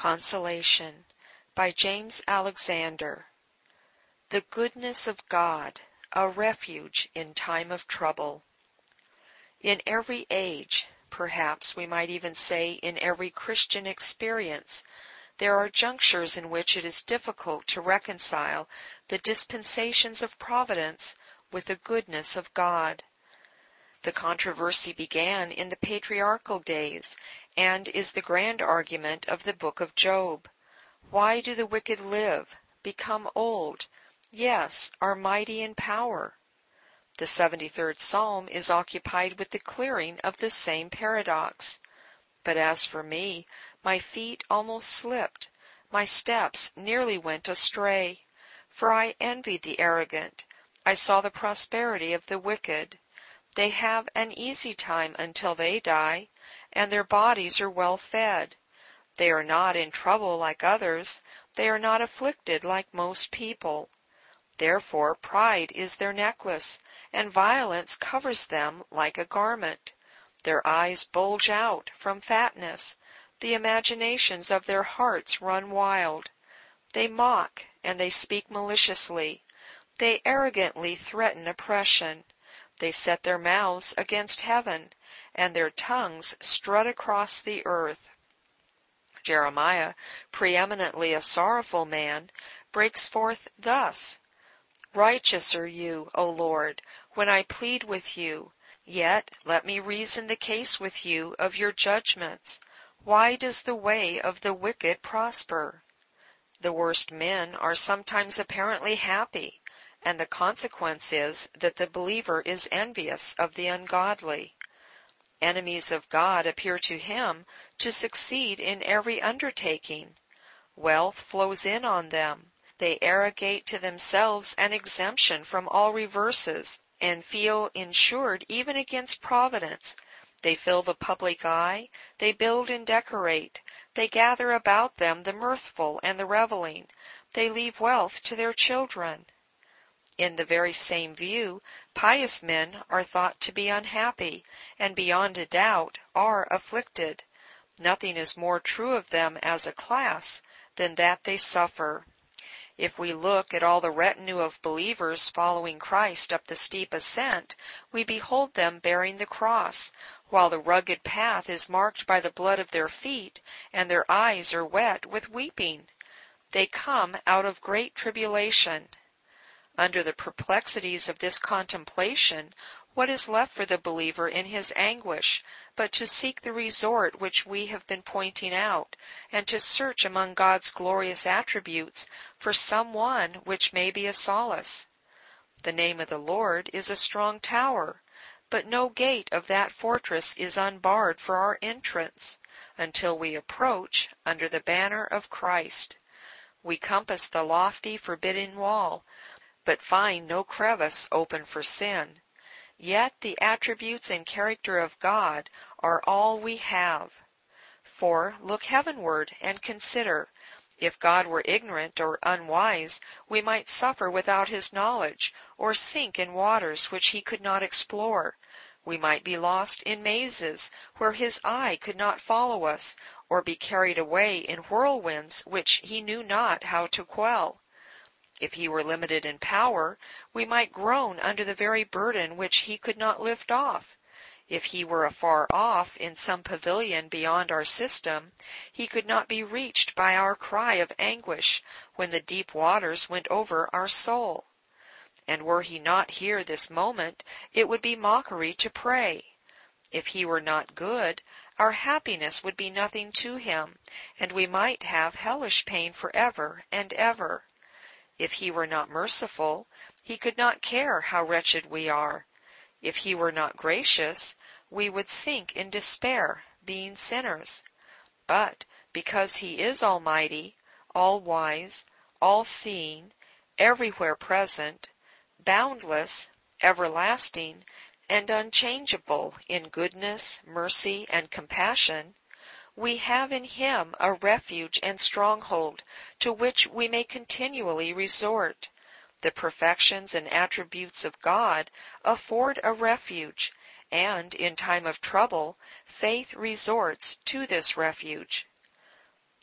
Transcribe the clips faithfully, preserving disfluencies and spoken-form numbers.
Consolation by James Alexander. The goodness of God, a refuge in time of trouble. In every age, perhaps we might even say in every Christian experience, there are junctures in which it is difficult to reconcile the dispensations of providence with the goodness of God. The controversy began in the patriarchal days, and is the grand argument of the book of Job. Why do the wicked live, become old, yes, are mighty in power? The seventy-third Psalm is occupied with the clearing of this same paradox. But as for me, my feet almost slipped, my steps nearly went astray, for I envied the arrogant, I saw the prosperity of the wicked. They have an easy time until they die, and their bodies are well fed. They are not in trouble like others, they are not afflicted like most people. Therefore pride is their necklace, and violence covers them like a garment. Their eyes bulge out from fatness, the imaginations of their hearts run wild. They mock, and they speak maliciously. They arrogantly threaten oppression. They set their mouths against heaven, and their tongues strut across the earth. Jeremiah, preeminently a sorrowful man, breaks forth thus: Righteous are you, O Lord, when I plead with you. Yet let me reason the case with you of your judgments. Why does the way of the wicked prosper? The worst men are sometimes apparently happy, and the consequence is that the believer is envious of the ungodly. Enemies of God appear to him to succeed in every undertaking. Wealth flows in on them. They arrogate to themselves an exemption from all reverses, and feel insured even against providence. They fill the public eye, they build and decorate, they gather about them the mirthful and the reveling, they leave wealth to their children. In the very same view, pious men are thought to be unhappy, and beyond a doubt are afflicted. Nothing is more true of them as a class than that they suffer. If we look at all the retinue of believers following Christ up the steep ascent, we behold them bearing the cross, while the rugged path is marked by the blood of their feet, and their eyes are wet with weeping. They come out of great tribulation. Under the perplexities of this contemplation, what is left for the believer in his anguish but to seek the resort which we have been pointing out, and to search among God's glorious attributes for some one which may be a solace? The name of the Lord is a strong tower, but no gate of that fortress is unbarred for our entrance, until we approach under the banner of Christ. We compass the lofty, forbidden wall, but find no crevice open for sin. Yet the attributes and character of God are all we have. For look heavenward and consider. If God were ignorant or unwise, we might suffer without his knowledge, or sink in waters which he could not explore. We might be lost in mazes where his eye could not follow us, or be carried away in whirlwinds which he knew not how to quell. If he were limited in power, we might groan under the very burden which he could not lift off. If he were afar off in some pavilion beyond our system, he could not be reached by our cry of anguish when the deep waters went over our soul. And were he not here this moment, it would be mockery to pray. If he were not good, our happiness would be nothing to him, and we might have hellish pain forever and ever. If he were not merciful, he could not care how wretched we are. If he were not gracious, we would sink in despair, being sinners. But because he is almighty, all-wise, all-seeing, everywhere present, boundless, everlasting, and unchangeable in goodness, mercy, and compassion, we have in him a refuge and stronghold to which we may continually resort. The perfections and attributes of God afford a refuge, and in time of trouble, faith resorts to this refuge.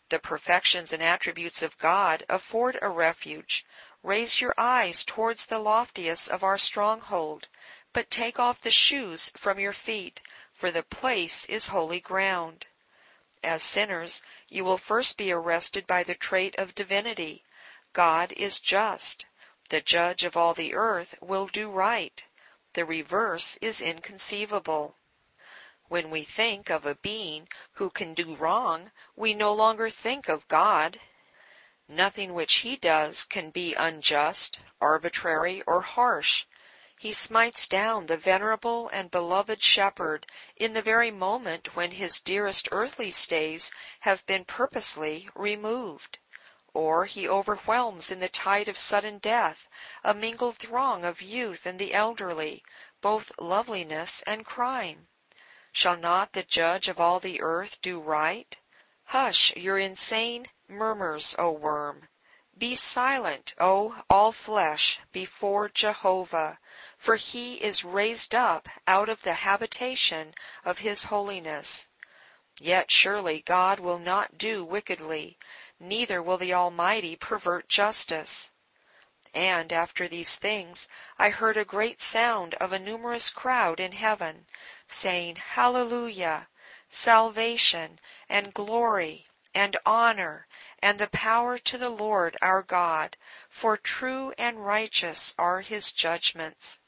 The perfections and attributes of God afford a refuge. Raise your eyes towards the loftiest of our stronghold, but take off the shoes from your feet, for the place is holy ground. As sinners, you will first be arrested by the trait of divinity. God is just. The judge of all the earth will do right. The reverse is inconceivable. When we think of a being who can do wrong, we no longer think of God. Nothing which he does can be unjust, arbitrary, or harsh. He smites down the venerable and beloved shepherd in the very moment when his dearest earthly stays have been purposely removed. Or he overwhelms in the tide of sudden death a mingled throng of youth and the elderly, both loveliness and crime. Shall not the judge of all the earth do right? Hush your insane murmurs, O worm. Be silent, O all flesh, before Jehovah, for he is raised up out of the habitation of his holiness. Yet surely God will not do wickedly, neither will the Almighty pervert justice. And after these things I heard a great sound of a numerous crowd in heaven, saying, Hallelujah! Salvation, and glory, and honor, and the power to the Lord our God, for true and righteous are his judgments.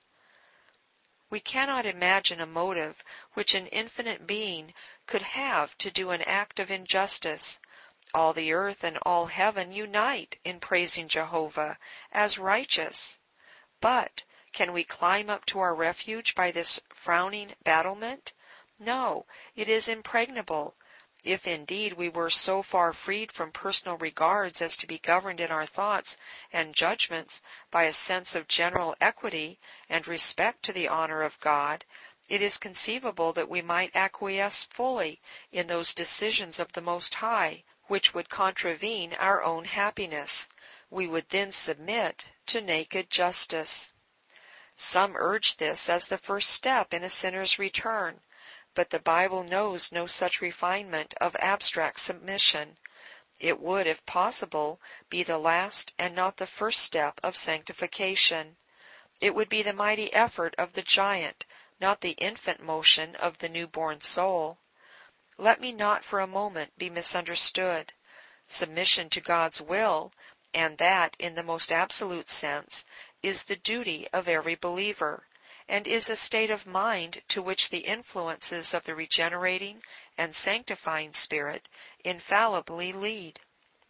We cannot imagine a motive which an infinite being could have to do an act of injustice. All the earth and all heaven unite in praising Jehovah as righteous. But can we climb up to our refuge by this frowning battlement? No, it is impregnable. If indeed we were so far freed from personal regards as to be governed in our thoughts and judgments by a sense of general equity and respect to the honor of God, it is conceivable that we might acquiesce fully in those decisions of the Most High which would contravene our own happiness. We would then submit to naked justice. Some urge this as the first step in a sinner's return, but the Bible knows no such refinement of abstract submission. It would, if possible, be the last and not the first step of sanctification. It would be the mighty effort of the giant, not the infant motion of the newborn soul. Let me not for a moment be misunderstood. Submission to God's will, and that in the most absolute sense, is the duty of every believer, and is a state of mind to which the influences of the regenerating and sanctifying Spirit infallibly lead.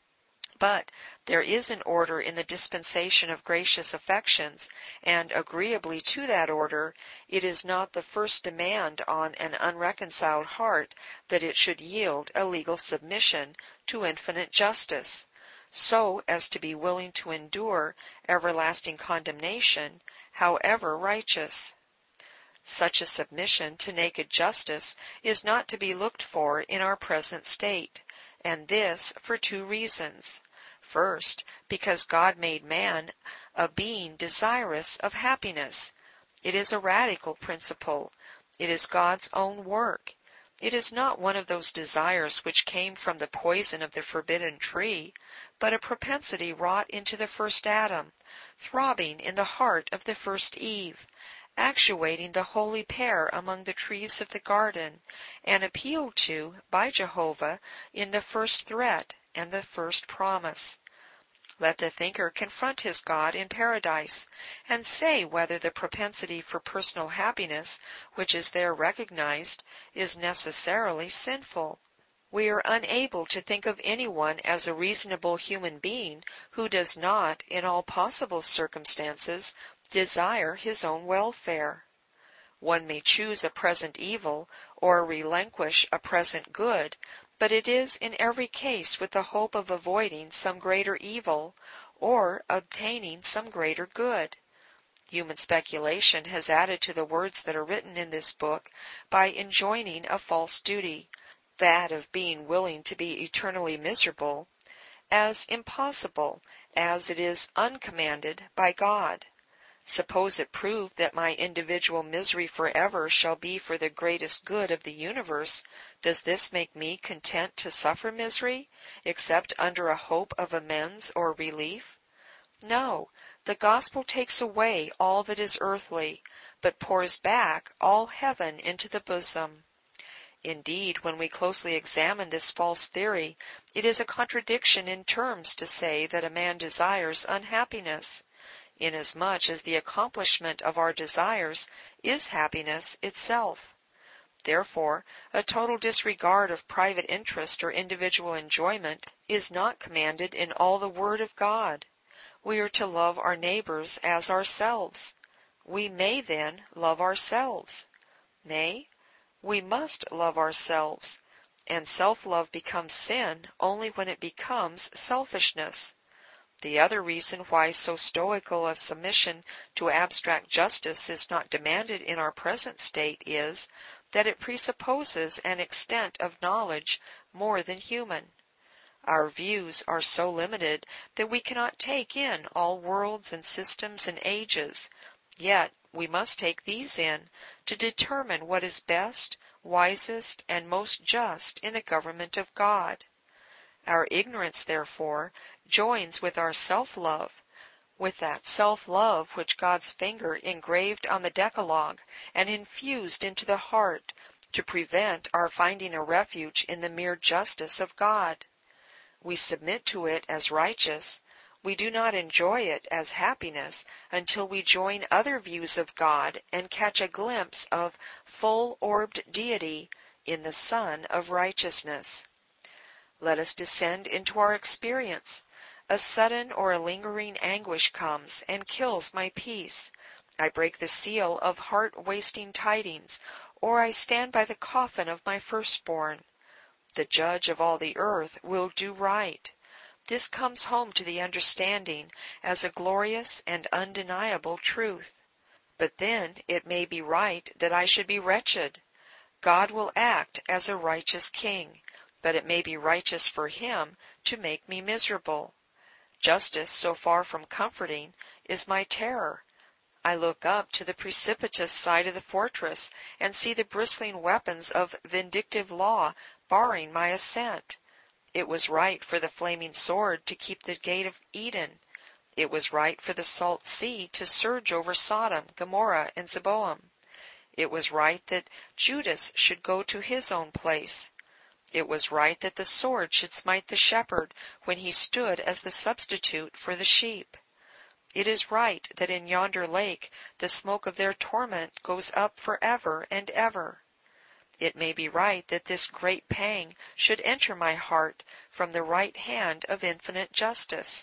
But there is an order in the dispensation of gracious affections, and agreeably to that order, it is not the first demand on an unreconciled heart that it should yield a legal submission to infinite justice, so as to be willing to endure everlasting condemnation, however righteous. Such a submission to naked justice is not to be looked for in our present state, and this for two reasons. First, because God made man a being desirous of happiness. It is a radical principle. It is God's own work. It is not one of those desires which came from the poison of the forbidden tree, but a propensity wrought into the first Adam, throbbing in the heart of the first Eve, actuating the holy pair among the trees of the garden, and appealed to by Jehovah in the first threat and the first promise. Let the thinker confront his God in paradise, and say whether the propensity for personal happiness, which is there recognized, is necessarily sinful. We are unable to think of anyone as a reasonable human being who does not, in all possible circumstances, desire his own welfare. One may choose a present evil or relinquish a present good, but it is in every case with the hope of avoiding some greater evil or obtaining some greater good. Human speculation has added to the words that are written in this book by enjoining a false duty, that of being willing to be eternally miserable, as impossible as it is uncommanded by God. Suppose it proved that my individual misery forever shall be for the greatest good of the universe, does this make me content to suffer misery, except under a hope of amends or relief? No, the gospel takes away all that is earthly, but pours back all heaven into the bosom. Indeed, when we closely examine this false theory, it is a contradiction in terms to say that a man desires unhappiness, inasmuch as the accomplishment of our desires is happiness itself. Therefore, a total disregard of private interest or individual enjoyment is not commanded in all the Word of God. We are to love our neighbors as ourselves. We may then love ourselves. Nay, we must love ourselves, and self-love becomes sin only when it becomes selfishness. The other reason why so stoical a submission to abstract justice is not demanded in our present state is that it presupposes an extent of knowledge more than human. Our views are so limited that we cannot take in all worlds and systems and ages, yet we must take these in to determine what is best, wisest, and most just in the government of God. Our ignorance, therefore, joins with our self-love, with that self-love which God's finger engraved on the Decalogue and infused into the heart to prevent our finding a refuge in the mere justice of God. We submit to it as righteous. We do not enjoy it as happiness until we join other views of God and catch a glimpse of full-orbed deity in the Sun of Righteousness. Let us descend into our experience. A sudden or a lingering anguish comes and kills my peace. I break the seal of heart-wasting tidings, or I stand by the coffin of my firstborn. The Judge of all the earth will do right. This comes home to the understanding as a glorious and undeniable truth. But then it may be right that I should be wretched. God will act as a righteous king, but it may be righteous for him to make me miserable. Justice, so far from comforting, is my terror. I look up to the precipitous side of the fortress and see the bristling weapons of vindictive law barring my ascent. It was right for the flaming sword to keep the gate of Eden. It was right for the salt sea to surge over Sodom, Gomorrah, and Zeboam. It was right that Judas should go to his own place. It was right that the sword should smite the shepherd when he stood as the substitute for the sheep. It is right that in yonder lake the smoke of their torment goes up for ever and ever. It may be right that this great pang should enter my heart from the right hand of infinite justice.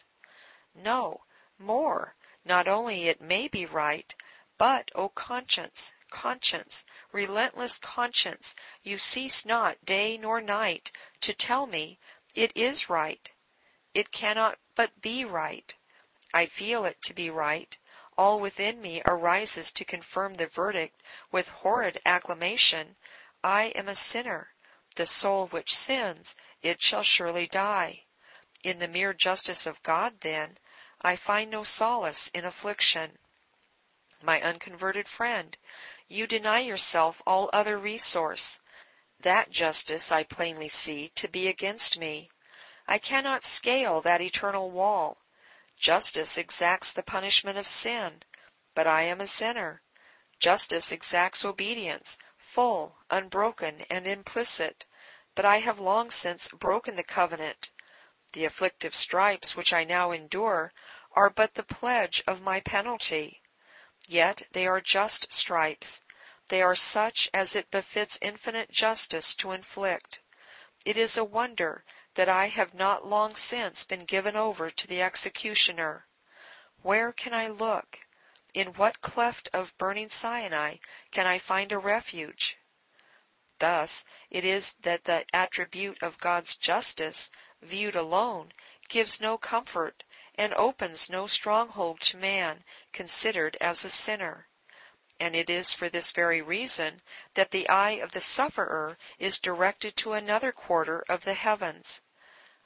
No, more, not only it may be right, but, O conscience, conscience, relentless conscience, you cease not day nor night to tell me it is right. It cannot but be right. I feel it to be right. All within me arises to confirm the verdict with horrid acclamation. I am a sinner. The soul which sins, it shall surely die. In the mere justice of God, then, I find no solace in affliction. My unconverted friend, you deny yourself all other resource. That justice I plainly see to be against me. I cannot scale that eternal wall. Justice exacts the punishment of sin, but I am a sinner. Justice exacts obedience, full, unbroken, and implicit, but I have long since broken the covenant. The afflictive stripes which I now endure are but the pledge of my penalty. Yet they are just stripes. They are such as it befits infinite justice to inflict. It is a wonder that I have not long since been given over to the executioner. Where can I look? In what cleft of burning Sinai can I find a refuge? Thus it is that the attribute of God's justice, viewed alone, gives no comfort, and opens no stronghold to man, considered as a sinner. And it is for this very reason that the eye of the sufferer is directed to another quarter of the heavens.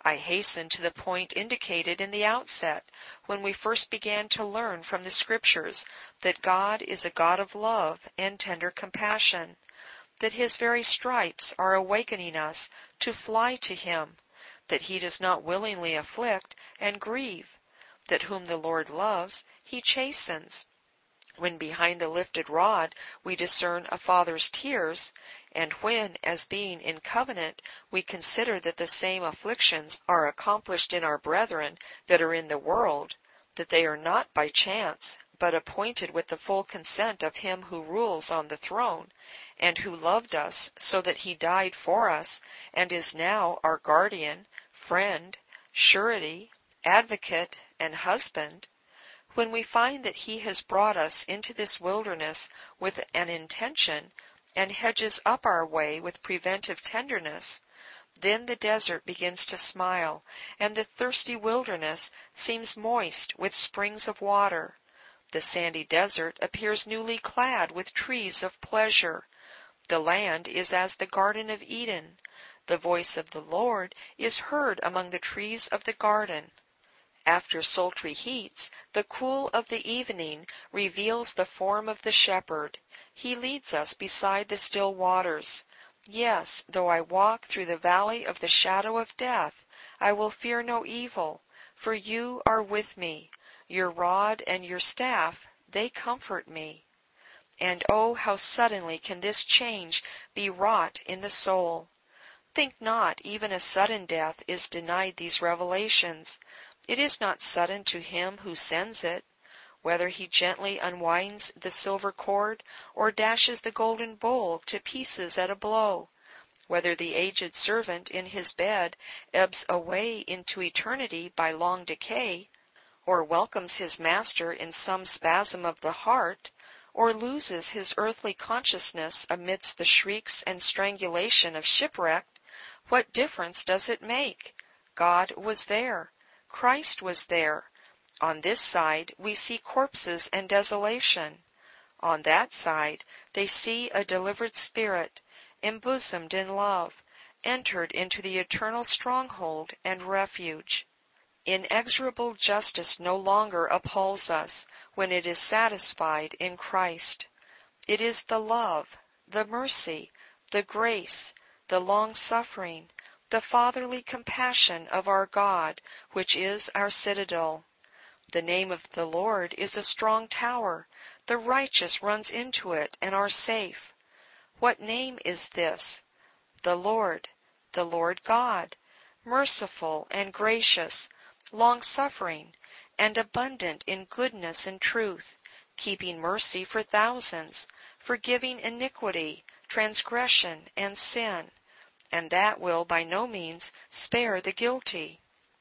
I hasten to the point indicated in the outset, when we first began to learn from the Scriptures that God is a God of love and tender compassion, that His very stripes are awakening us to fly to Him, that He does not willingly afflict and grieve, that whom the Lord loves, He chastens. When behind the lifted rod we discern a father's tears, and when, as being in covenant, we consider that the same afflictions are accomplished in our brethren that are in the world, that they are not by chance, but appointed with the full consent of Him who rules on the throne, and who loved us so that He died for us, and is now our guardian, friend, surety, advocate, and husband, when we find that He has brought us into this wilderness with an intention, and hedges up our way with preventive tenderness, then the desert begins to smile, and the thirsty wilderness seems moist with springs of water. The sandy desert appears newly clad with trees of pleasure. The land is as the Garden of Eden. The voice of the Lord is heard among the trees of the garden. After sultry heats, the cool of the evening reveals the form of the shepherd. He leads us beside the still waters. Yes, though I walk through the valley of the shadow of death, I will fear no evil, for you are with me. Your rod and your staff, they comfort me. And oh, how suddenly can this change be wrought in the soul! Think not even a sudden death is denied these revelations. It is not sudden to Him who sends it. Whether He gently unwinds the silver cord, or dashes the golden bowl to pieces at a blow, whether the aged servant in his bed ebbs away into eternity by long decay, or welcomes his master in some spasm of the heart, or loses his earthly consciousness amidst the shrieks and strangulation of shipwreck, what difference does it make? God was there. Christ was there. On this side we see corpses and desolation. On that side they see a delivered spirit, embosomed in love, entered into the eternal stronghold and refuge. Inexorable justice no longer appalls us when it is satisfied in Christ. It is the love, the mercy, the grace, the long-suffering, the fatherly compassion of our God, which is our citadel. The name of the Lord is a strong tower. The righteous runs into it and are safe. What name is this? The Lord, the Lord God, merciful and gracious, long-suffering, and abundant in goodness and truth, keeping mercy for thousands, forgiving iniquity, transgression, and sin, and that will by no means spare the guilty.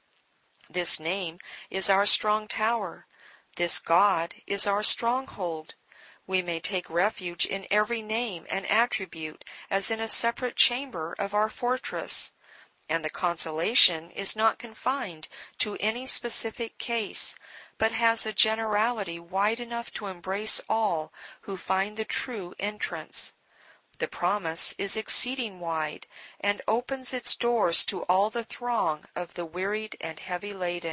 This name is our strong tower. This God is our stronghold. We may take refuge in every name and attribute as in a separate chamber of our fortress, and the consolation is not confined to any specific case, but has a generality wide enough to embrace all who find the true entrance. The promise is exceeding wide, and opens its doors to all the throng of the wearied and heavy laden.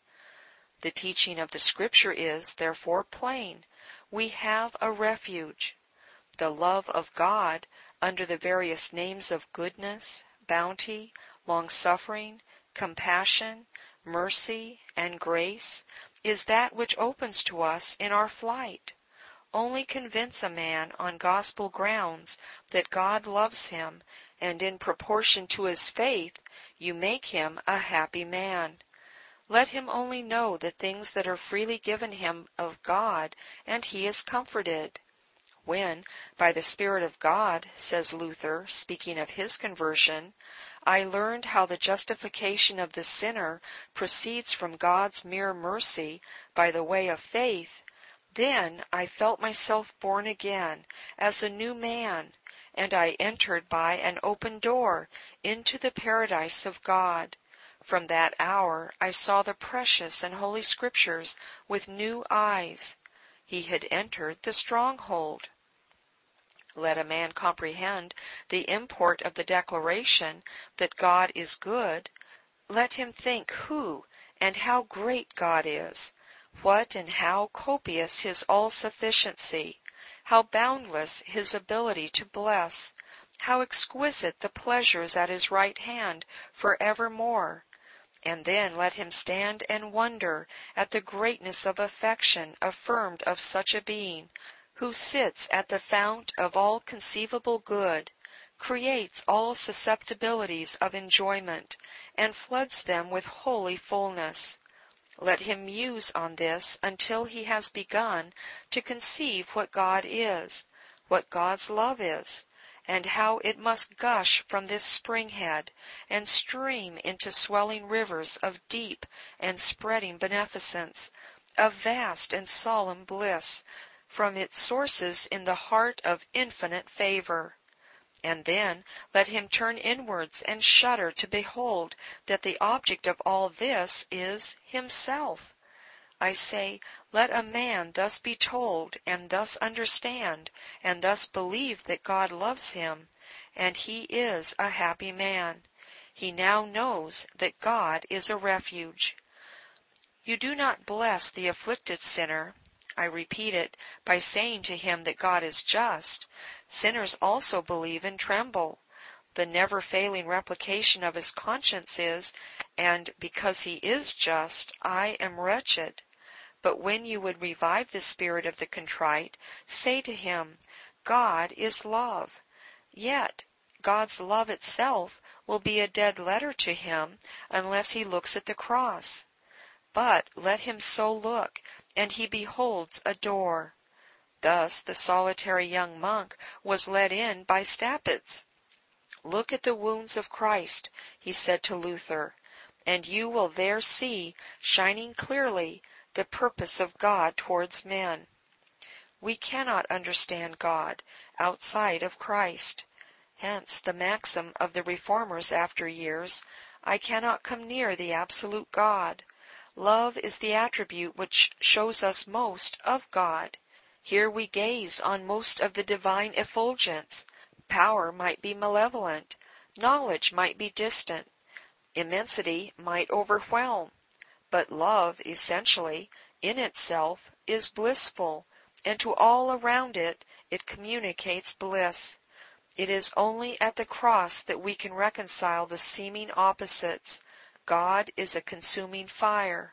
The teaching of the Scripture is, therefore, plain. We have a refuge. The love of God, under the various names of goodness, bounty, long-suffering, compassion, mercy, and grace, is that which opens to us in our flight. Only convince a man on gospel grounds that God loves him, and in proportion to his faith you make him a happy man. Let him only know the things that are freely given him of God, and he is comforted. When, by the Spirit of God, says Luther, speaking of his conversion, I learned how the justification of the sinner proceeds from God's mere mercy by the way of faith, then I felt myself born again as a new man, and I entered by an open door into the paradise of God. From that hour I saw the precious and holy Scriptures with new eyes. He had entered the stronghold. Let a man comprehend the import of the declaration that God is good, Let him think who and how great God is, what and how copious his all-sufficiency, how boundless his ability to bless, how exquisite the pleasures at his right hand for evermore. And then let him stand and wonder at the greatness of affection affirmed of such a being, who sits at the fount of all conceivable good, creates all susceptibilities of enjoyment, and floods them with holy fullness. Let him muse on this until he has begun to conceive what God is, what God's love is, and how it must gush from this spring-head and stream into swelling rivers of deep and spreading beneficence, of vast and solemn bliss, from its sources in the heart of infinite favor. And then let him turn inwards and shudder to behold that the object of all this is himself. I say, let a man thus be told, and thus understand, and thus believe that God loves him, and he is a happy man. He now knows that God is a refuge. You do not bless the afflicted sinner, I repeat it, by saying to him that God is just. Sinners also believe and tremble. The never-failing replication of his conscience is, and because he is just, I am wretched. But when you would revive the spirit of the contrite, say to him, God is love. Yet God's love itself will be a dead letter to him unless he looks at the cross. But let him so look, and he beholds a door. Thus the solitary young monk was led in by Staupitz. Look at the wounds of Christ, he said to Luther, and you will there see, shining clearly, the purpose of God towards men. We cannot understand God outside of Christ. Hence the maxim of the Reformers after years, I cannot come near the absolute God. Love is the attribute which shows us most of God. Here we gaze on most of the divine effulgence. Power might be malevolent, knowledge might be distant, immensity might overwhelm, but love essentially, in itself, is blissful, and to all around it, it communicates bliss. It is only at the cross that we can reconcile the seeming opposites. God is a consuming fire,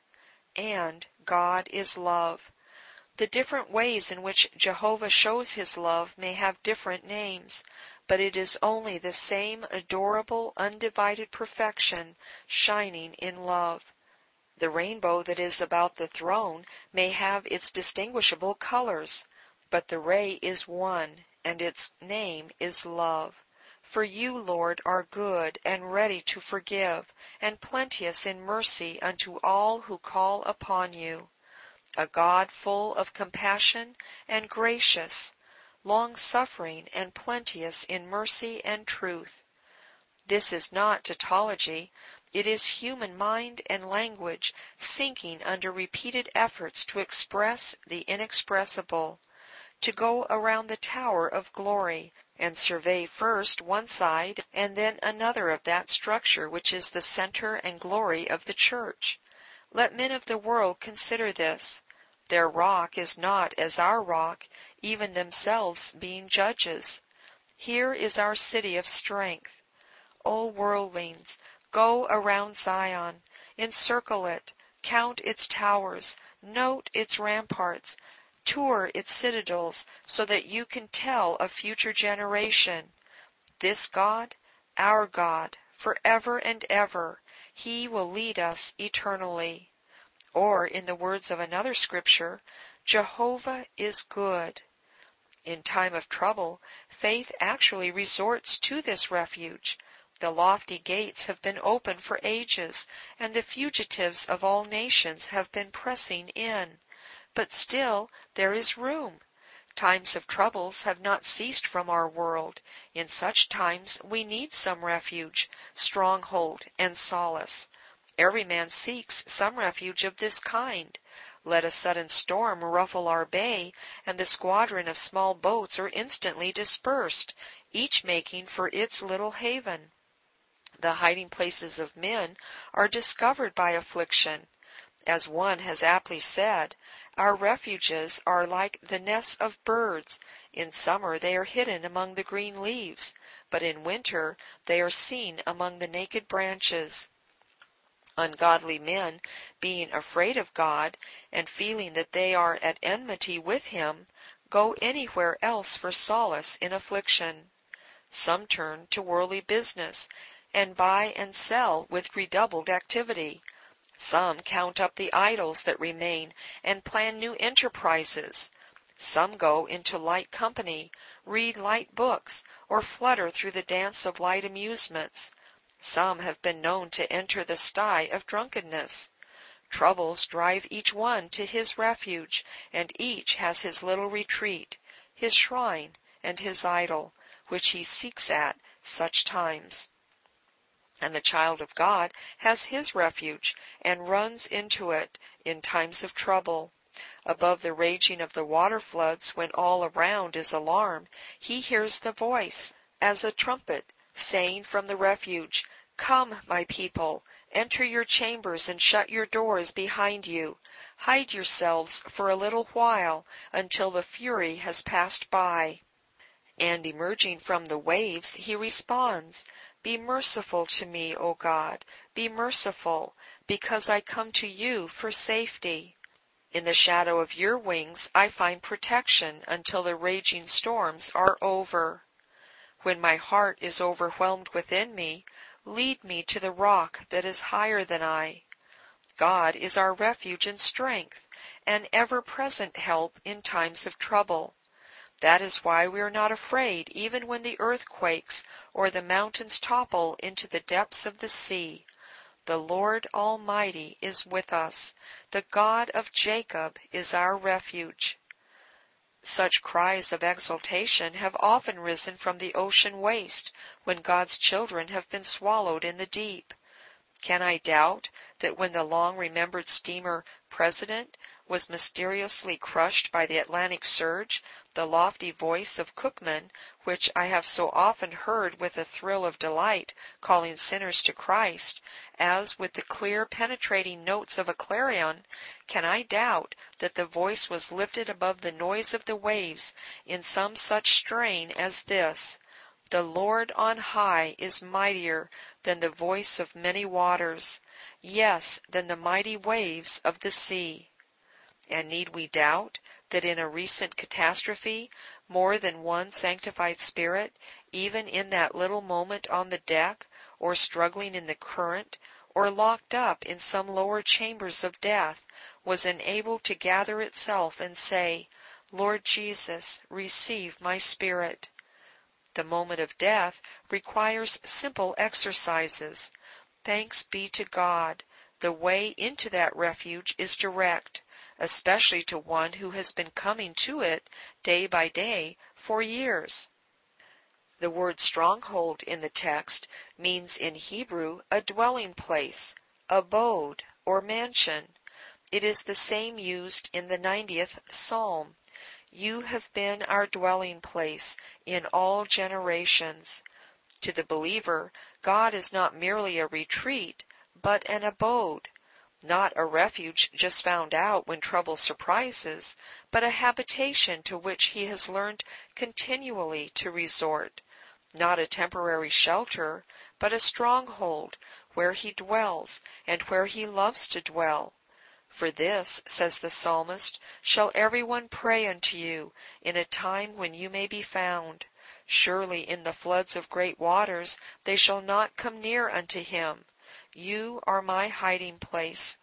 and God is love. The different ways in which Jehovah shows his love may have different names, but it is only the same adorable, undivided perfection shining in love. The rainbow that is about the throne may have its distinguishable colors, but the ray is one, and its name is love. For you, Lord, are good and ready to forgive, and plenteous in mercy unto all who call upon you. A God full of compassion and gracious, long-suffering and plenteous in mercy and truth. This is not tautology, it is human mind and language sinking under repeated efforts to express the inexpressible, to go around the tower of glory and survey first one side and then another of that structure which is the center and glory of the church. Let men of the world consider this. Their rock is not as our rock, even themselves being judges. Here is our city of strength. O worldlings, go around Zion, encircle it, count its towers, note its ramparts, tour its citadels, so that you can tell a future generation, this God, our God, forever and ever, he will lead us eternally. Or, in the words of another scripture, Jehovah is good. In time of trouble, faith actually resorts to this refuge. The lofty gates have been open for ages, and the fugitives of all nations have been pressing in. But still there is room. Times of troubles have not ceased from our world. In such times we need some refuge, stronghold, and solace. Every man seeks some refuge of this kind. Let a sudden storm ruffle our bay, and the squadron of small boats are instantly dispersed, each making for its little haven. The hiding places of men are discovered by affliction. As one has aptly said, our refuges are like the nests of birds. In summer they are hidden among the green leaves, but in winter they are seen among the naked branches. Ungodly men, being afraid of God, and feeling that they are at enmity with him, go anywhere else for solace in affliction. Some turn to worldly business, and buy and sell with redoubled activity. Some count up the idols that remain and plan new enterprises. Some go into light company, read light books, or flutter through the dance of light amusements. Some have been known to enter the sty of drunkenness. Troubles drive each one to his refuge, and each has his little retreat, his shrine, and his idol, which he seeks at such times. And the child of God has his refuge, and runs into it in times of trouble. Above the raging of the water floods, when all around is alarm, he hears the voice, as a trumpet, saying from the refuge, "Come, my people, enter your chambers and shut your doors behind you. Hide yourselves for a little while, until the fury has passed by." And emerging from the waves, he responds, "Be merciful to me, O God, be merciful, because I come to you for safety. In the shadow of your wings I find protection until the raging storms are over. When my heart is overwhelmed within me, lead me to the rock that is higher than I." God is our refuge and strength, an ever-present help in times of trouble. That is why we are not afraid even when the earth quakes or the mountains topple into the depths of the sea. The Lord Almighty is with us. The God of Jacob is our refuge. Such cries of exultation have often risen from the ocean waste when God's children have been swallowed in the deep. Can I doubt that when the long-remembered steamer President was mysteriously crushed by the Atlantic surge, the lofty voice of Cookman, which I have so often heard with a thrill of delight calling sinners to Christ, as with the clear penetrating notes of a clarion, can I doubt that the voice was lifted above the noise of the waves in some such strain as this: "The Lord on high is mightier than the voice of many waters, yes, than the mighty waves of the sea." And need we doubt that in a recent catastrophe more than one sanctified spirit, even in that little moment on the deck, or struggling in the current, or locked up in some lower chambers of death, was enabled to gather itself and say, "Lord Jesus, receive my spirit"? The moment of death requires simple exercises. Thanks be to God, the way into that refuge is direct, especially to one who has been coming to it day by day for years. The word stronghold in the text means in Hebrew a dwelling place, abode, or mansion. It is the same used in the ninetieth Psalm. "You have been our dwelling place in all generations." To the believer, God is not merely a retreat, but an abode. Not a refuge just found out when trouble surprises, but a habitation to which he has learned continually to resort. Not a temporary shelter, but a stronghold, where he dwells and where he loves to dwell. "For this," says the psalmist, "shall every one pray unto you in a time when you may be found. Surely in the floods of great waters they shall not come near unto him. You are my hiding place."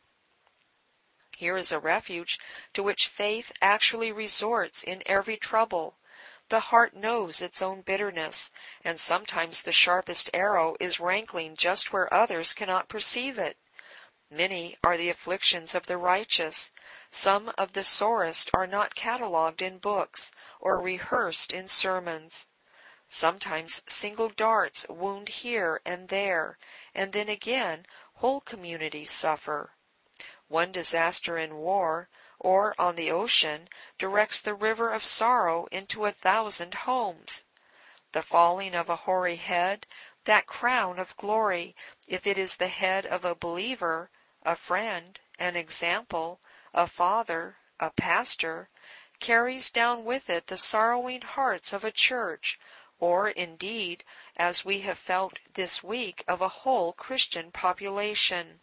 Here is a refuge to which faith actually resorts in every trouble. The heart knows its own bitterness, and sometimes the sharpest arrow is rankling just where others cannot perceive it. Many are the afflictions of the righteous. Some of the sorest are not catalogued in books or rehearsed in sermons. Sometimes single darts wound here and there, and then again whole communities suffer. One disaster in war or on the ocean directs the river of sorrow into a thousand homes. The falling of a hoary head, That crown of glory, if it is the head of a believer, a friend, an example, a father, a pastor, carries down with it the sorrowing hearts of a church, or indeed, as we have felt this week, of a whole Christian population.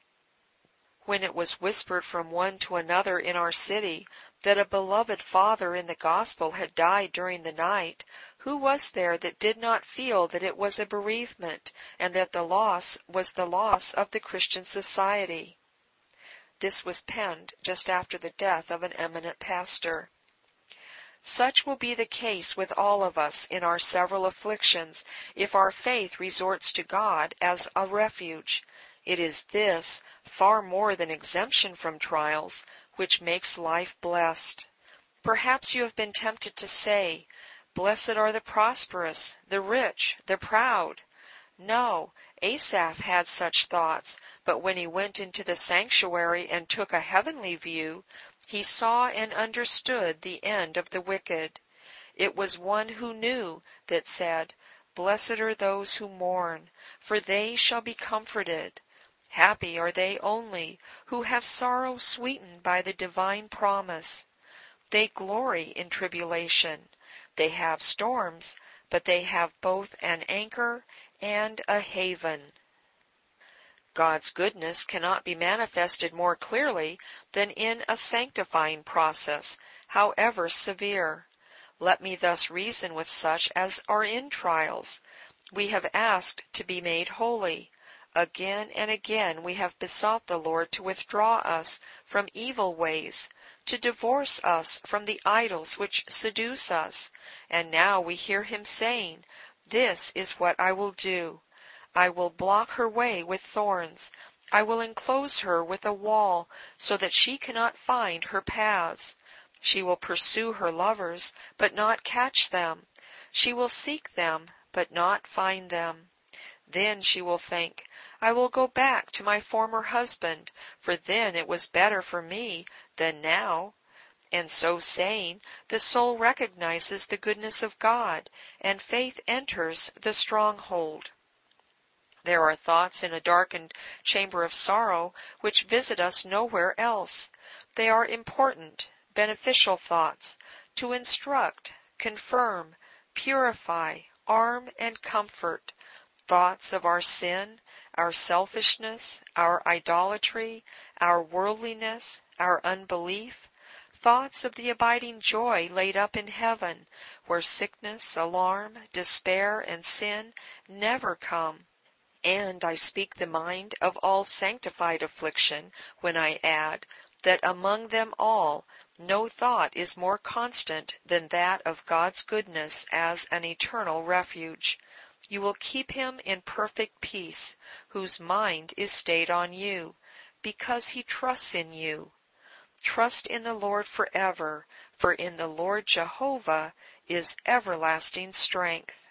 When it was whispered from one to another in our city that a beloved father in the gospel had died during the night, who was there that did not feel that it was a bereavement, and that the loss was the loss of the Christian society? This was penned just after the death of an eminent pastor. Such will be the case with all of us in our several afflictions, if our faith resorts to God as a refuge. It is this, far more than exemption from trials, which makes life blessed. Perhaps you have been tempted to say, "Blessed are the prosperous, the rich, the proud." No, Asaph had such thoughts, but when he went into the sanctuary and took a heavenly view, he saw and understood the end of the wicked. It was one who knew that said, "Blessed are those who mourn, for they shall be comforted." Happy are they only who have sorrow sweetened by the divine promise. They glory in tribulation. They have storms, but they have both an anchor and a haven. God's goodness cannot be manifested more clearly than in a sanctifying process, however severe. Let me thus reason with such as are in trials. We have asked to be made holy. Again and again we have besought the Lord to withdraw us from evil ways, to divorce us from the idols which seduce us, and now we hear him saying, "This is what I will do. I will block her way with thorns. I will enclose her with a wall, so that she cannot find her paths. She will pursue her lovers, but not catch them. She will seek them, but not find them. Then she will think, I will go back to my former husband, for then it was better for me than now." And so saying, the soul recognizes the goodness of God, and faith enters the stronghold. There are thoughts in a darkened chamber of sorrow which visit us nowhere else. They are important, beneficial thoughts, to instruct, confirm, purify, arm, and comfort. Thoughts of our sin, our selfishness, our idolatry, our worldliness, our unbelief. Thoughts of the abiding joy laid up in heaven, where sickness, alarm, despair, and sin never come. And I speak the mind of all sanctified affliction when I add that among them all no thought is more constant than that of God's goodness as an eternal refuge. You will keep him in perfect peace, whose mind is stayed on you, because he trusts in you. Trust in the Lord forever, for in the Lord Jehovah is everlasting strength.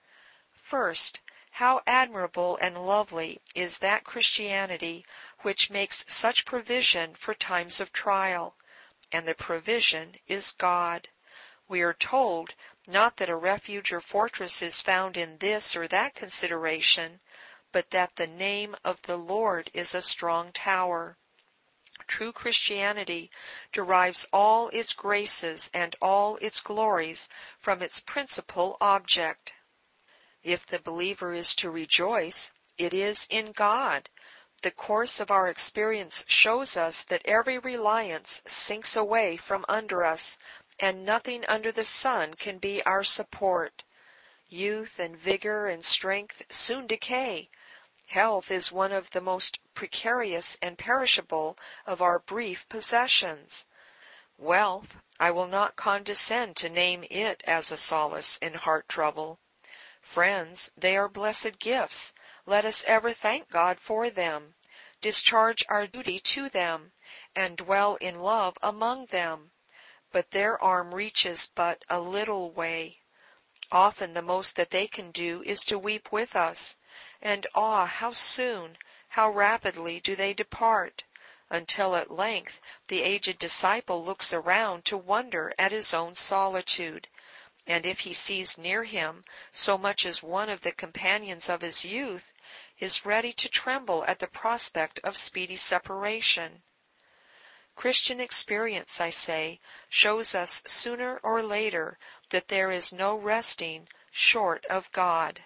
First, how admirable and lovely is that Christianity which makes such provision for times of trial, and the provision is God. We are told not that a refuge or fortress is found in this or that consideration, but that the name of the Lord is a strong tower. True Christianity derives all its graces and all its glories from its principal object. If the believer is to rejoice, it is in God. The course of our experience shows us that every reliance sinks away from under us, and nothing under the sun can be our support. Youth and vigor and strength soon decay. Health is one of the most precarious and perishable of our brief possessions. Wealth, I will not condescend to name it as a solace in heart trouble. Friends, they are blessed gifts. Let us ever thank God for them, discharge our duty to them, and dwell in love among them. But their arm reaches but a little way. Often the most that they can do is to weep with us, and ah, how soon, how rapidly do they depart, until at length the aged disciple looks around to wonder at his own solitude. and if he sees near him so much as one of the companions of his youth, is ready to tremble at the prospect of speedy separation. Christian experience, I say, shows us sooner or later that there is no resting short of God.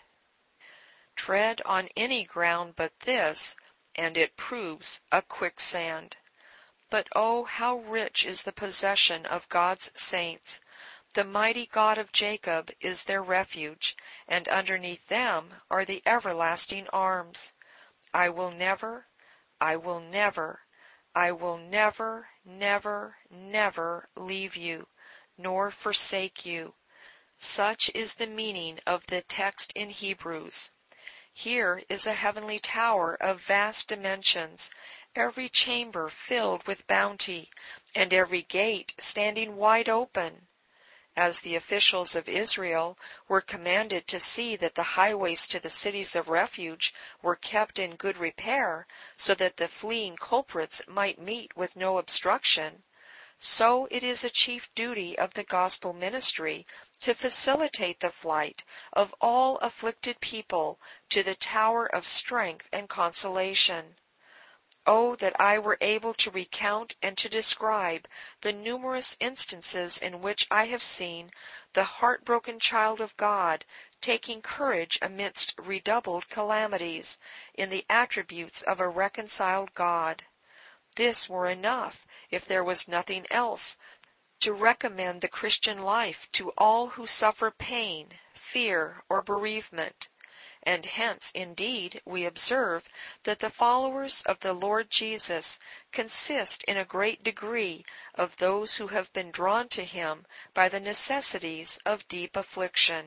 Tread on any ground but this, and it proves a quicksand. But oh, how rich is the possession of God's saints! The mighty God of Jacob is their refuge, and underneath them are the everlasting arms. I will never, I will never, I will never, never, never leave you, nor forsake you. Such is the meaning of the text in Hebrews. Here is a heavenly tower of vast dimensions, every chamber filled with bounty, and every gate standing wide open. As the officials of Israel were commanded to see that the highways to the cities of refuge were kept in good repair, so that the fleeing culprits might meet with no obstruction, so it is a chief duty of the gospel ministry to facilitate the flight of all afflicted people to the tower of strength and consolation. Oh, that I were able to recount and to describe the numerous instances in which I have seen the heartbroken child of God taking courage amidst redoubled calamities in the attributes of a reconciled God. This were enough, if there was nothing else, to recommend the Christian life to all who suffer pain, fear, or bereavement. And hence, indeed, we observe that the followers of the Lord Jesus consist in a great degree of those who have been drawn to him by the necessities of deep affliction.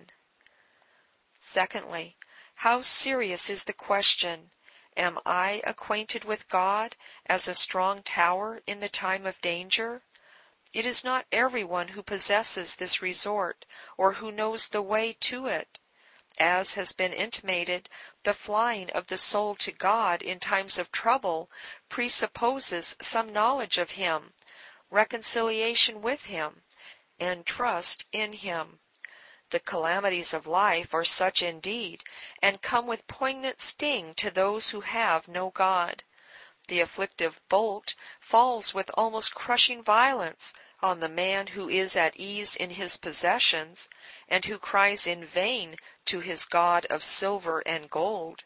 Secondly, how serious is the question, am I acquainted with God as a strong tower in the time of danger? It is not everyone who possesses this resort, or who knows the way to it. As has been intimated, the flying of the soul to God in times of trouble presupposes some knowledge of him, reconciliation with him, and trust in him. The calamities of life are such indeed, and come with poignant sting to those who have no God. The afflictive bolt falls with almost crushing violence on the man who is at ease in his possessions, and who cries in vain to his God of silver and gold.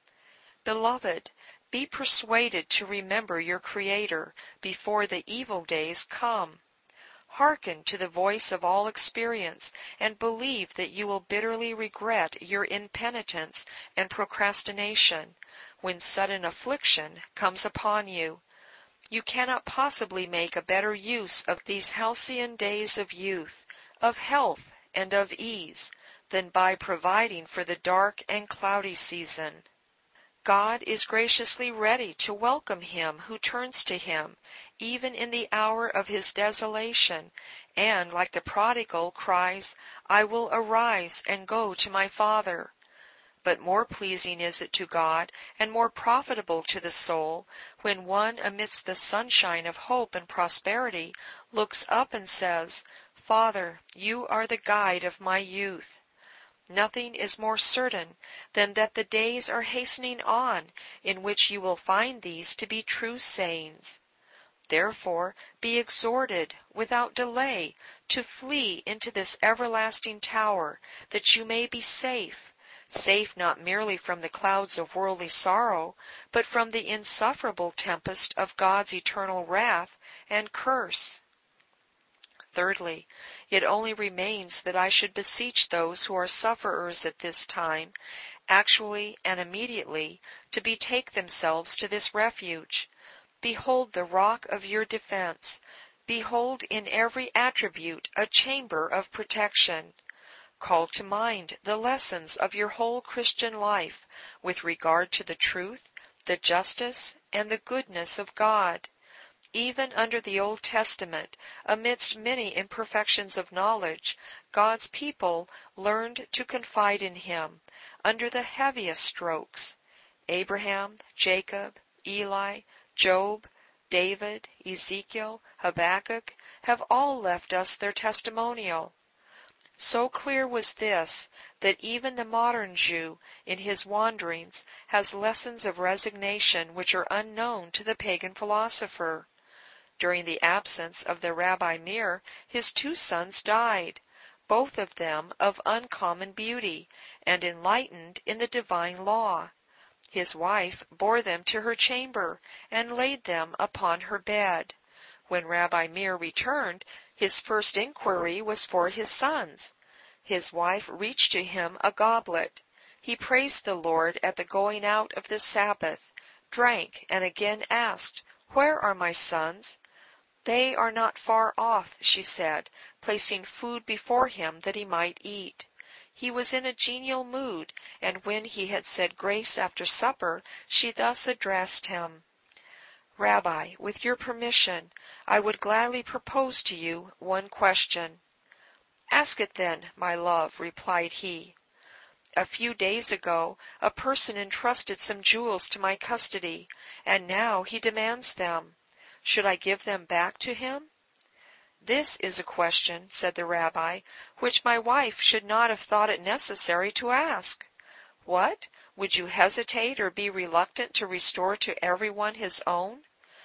Beloved, be persuaded to remember your Creator before the evil days come. Hearken to the voice of all experience, and believe that you will bitterly regret your impenitence and procrastination when sudden affliction comes upon you. You cannot possibly make a better use of these halcyon days of youth, of health, and of ease, than by providing for the dark and cloudy season. God is graciously ready to welcome him who turns to him, even in the hour of his desolation, and, like the prodigal, cries, I will arise and go to my Father. But more pleasing is it to God, and more profitable to the soul, when one amidst the sunshine of hope and prosperity looks up and says, Father, you are the guide of my youth. Nothing is more certain than that the days are hastening on in which you will find these to be true sayings. Therefore be exhorted without delay to flee into this everlasting tower, that you may be safe, safe not merely from the clouds of worldly sorrow, but from the insufferable tempest of God's eternal wrath and curse. Thirdly, it only remains that I should beseech those who are sufferers at this time, actually and immediately, to betake themselves to this refuge. Behold the rock of your defense. Behold in every attribute a chamber of protection. Call to mind the lessons of your whole Christian life with regard to the truth, the justice, and the goodness of God. Even under the Old Testament, amidst many imperfections of knowledge, God's people learned to confide in him under the heaviest strokes. Abraham, Jacob, Eli, Job, David, Ezekiel, Habakkuk have all left us their testimonial. So clear was this, that even the modern Jew, in his wanderings, has lessons of resignation which are unknown to the pagan philosopher. During the absence of the Rabbi Meir, his two sons died, both of them of uncommon beauty, and enlightened in the divine law. His wife bore them to her chamber, and laid them upon her bed. When Rabbi Meir returned, his first inquiry was for his sons. His wife reached to him a goblet. He praised the Lord at the going out of the Sabbath, drank, and again asked, "Where are my sons?" "They are not far off," she said, placing food before him that he might eat. He was in a genial mood, and when he had said grace after supper, she thus addressed him: "Rabbi, with your permission, I would gladly propose to you one question." "Ask it then, my love," replied he. "A few days ago a person entrusted some jewels to my custody, and now he demands them. Should I give them back to him?" "This is a question," said the rabbi, "which my wife should not have thought it necessary to ask. What? Would you hesitate or be reluctant to restore to everyone his own?"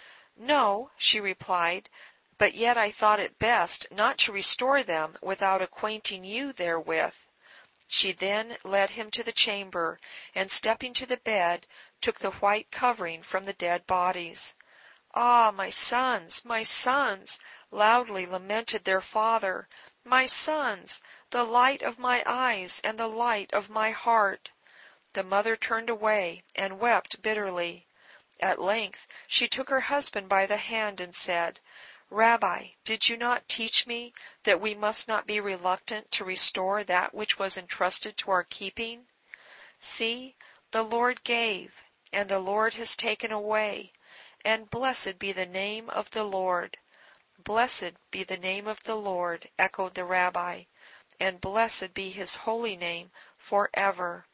"No," she replied, "but yet I thought it best not to restore them without acquainting you therewith." She then led him to the chamber, and stepping to the bed, took the white covering from the dead bodies. "Ah, my sons, my sons!" loudly lamented their father. "My sons, the light of my eyes and the light of my heart!" The mother turned away and wept bitterly. At length she took her husband by the hand and said, "Rabbi, did you not teach me that we must not be reluctant to restore that which was entrusted to our keeping? See, the Lord gave, and the Lord has taken away, and blessed be the name of the Lord." "Blessed be the name of the Lord," echoed the rabbi, "and blessed be his holy name forever."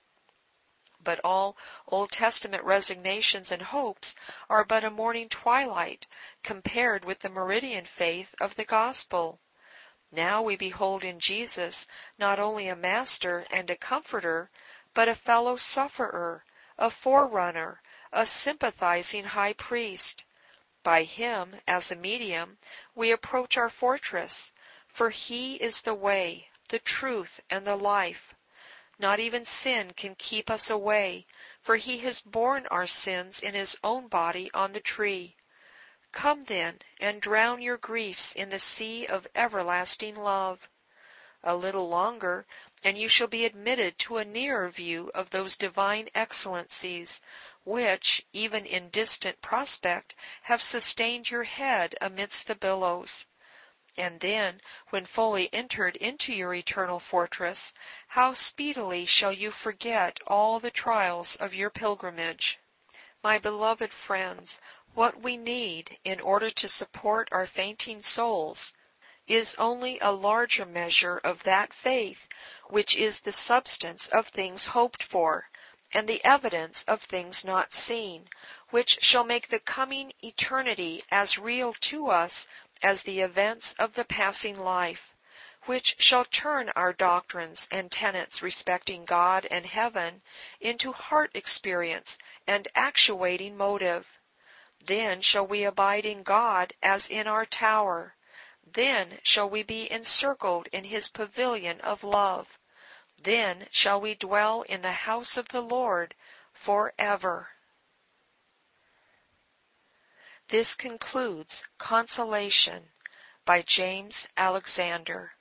But all Old Testament resignations and hopes are but a morning twilight compared with the meridian faith of the gospel. Now we behold in Jesus not only a master and a comforter, but a fellow sufferer, a forerunner, a sympathizing high priest. By him, as a medium, we approach our fortress, for he is the way, the truth, and the life. Not even sin can keep us away, for he has borne our sins in his own body on the tree. Come then, and drown your griefs in the sea of everlasting love. A little longer, and you shall be admitted to a nearer view of those divine excellencies, which, even in distant prospect, have sustained your head amidst the billows. And then, when fully entered into your eternal fortress, how speedily shall you forget all the trials of your pilgrimage. My beloved friends, what we need in order to support our fainting souls is only a larger measure of that faith which is the substance of things hoped for, and the evidence of things not seen, which shall make the coming eternity as real to us as the events of the passing life, which shall turn our doctrines and tenets respecting God and heaven into heart experience and actuating motive. Then shall we abide in God as in our tower. Then shall we be encircled in his pavilion of love. Then shall we dwell in the house of the Lord forever. This concludes Consolation by James Alexander.